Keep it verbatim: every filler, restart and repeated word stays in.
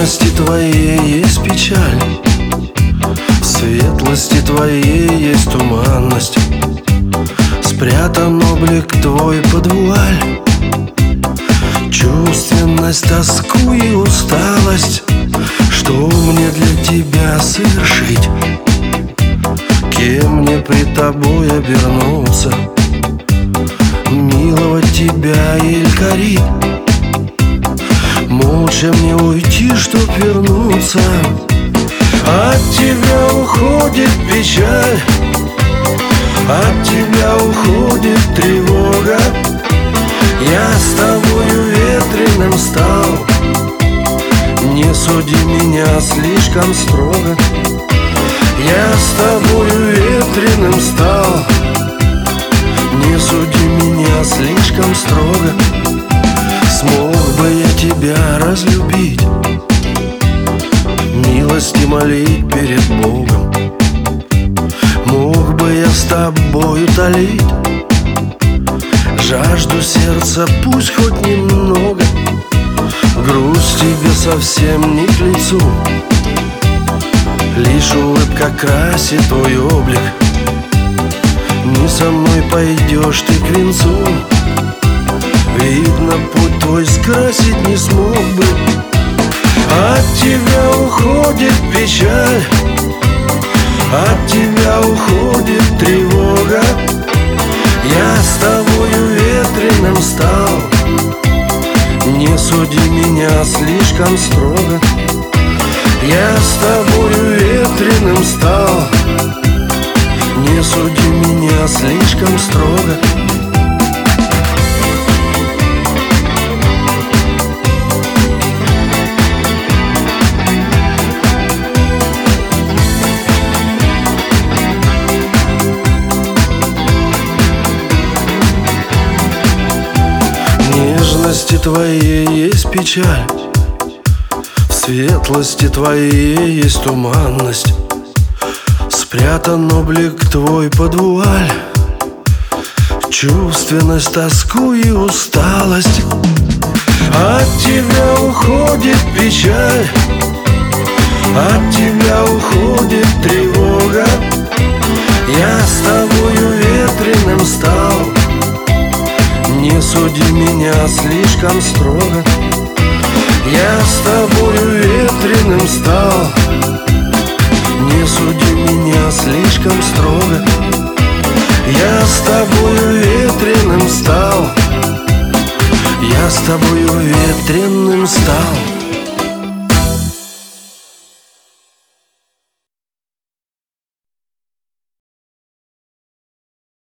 нежности твоей есть печаль, в светлости твоей есть туманность. Спрятан облик твой под вуаль, чувственность, тоску и усталость. Что мне для тебя совершить? Кем мне пред тобой обернуться? Миловать тебя или корить? Молча мне уйти, чтоб вернуться. От тебя уходит печаль, от тебя уходит тревога. Я с тобою ветреным стал, не суди меня слишком строго. Я с тобою ветреным стал, не суди меня слишком строго. Смог бы я тебя разлюбить, милости молить перед Богом. Мог бы я с тобой утолить жажду сердца, пусть хоть немного. Грусть тебе совсем не к лицу, лишь улыбка красит твой облик. Не со мной пойдешь ты к венцу, видно, путь твой скрасить не смог бы. От тебя уходит печаль, от тебя уходит тревога. Я с тобою ветреным стал, не суди меня слишком строго. Я с тобою ветреным стал, не суди меня слишком строго. В нежности твоей есть печаль, в светлости твоей есть туманность. Спрятан облик твой под вуаль, чувственность, тоску и усталость. От тебя уходит печаль, от тебя уходит тревога. Я с тобою ветреным стал, не суди меня слишком строго. Я с тобою ветреным стал, не суди меня слишком строго. Я с тобою ветреным стал, я с тобою ветреным стал.